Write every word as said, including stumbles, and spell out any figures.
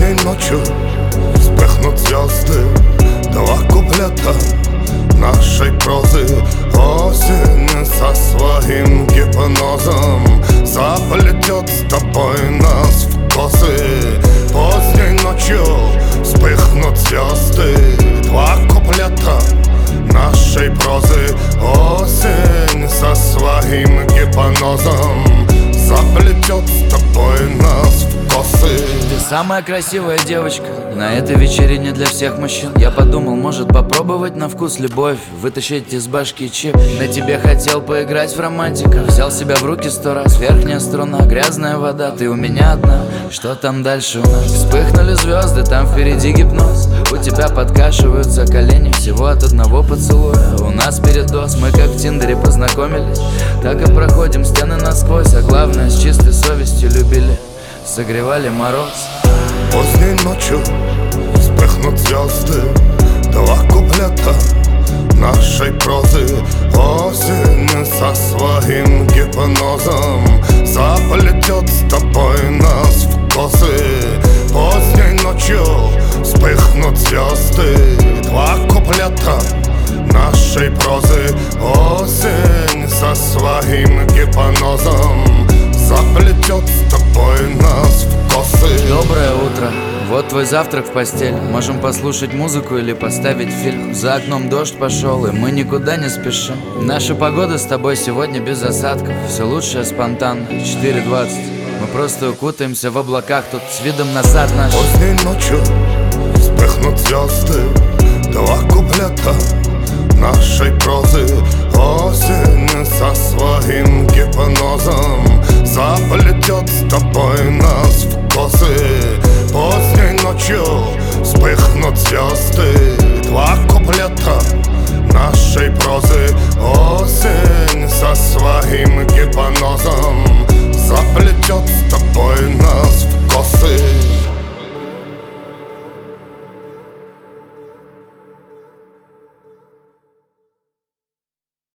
Поздней ночью вспыхнут звезды, два куплета нашей прозы. Осень со своим гипнозом заплетет с тобой нас в косы. Поздней ночью вспыхнут звезды, два куплета нашей прозы. Осень со своим гипнозом заплетет с тобой нас в косы. Ты самая красивая девочка на этой вечерине для всех мужчин. Я подумал, может попробовать на вкус любовь, вытащить из башки чип. На тебе хотел поиграть в романтика, взял себя в руки сто раз. Верхняя струна, грязная вода, ты у меня одна. Что там дальше у нас? Вспыхнули звезды, там впереди гипноз. У тебя подкашиваются колени всего от одного поцелуя. У нас передоз, мы как в Тиндере познакомились, так и проходим стены насквозь. А главное, с чистой совестью любили, согревали мороз. Поздней ночью вспыхнут звезды, два куплета нашей прозы. Осень со своим гипнозом заплетет с тобой нас в косы. Поздней ночью вспыхнут звезды, два куплета нашей прозы. Осень со своим гипнозом заплетет с тобой нас в косы. Доброе утро, вот твой завтрак в постель. Можем послушать музыку или поставить фильм. За окном дождь пошел, и мы никуда не спешим. Наша погода с тобой сегодня без осадков. Все лучшее спонтанно, четыре двадцать. Мы просто укутаемся в облаках тут с видом на сад наш. Поздней ночью вспыхнут звезды, два куплета нашей прозы. Осень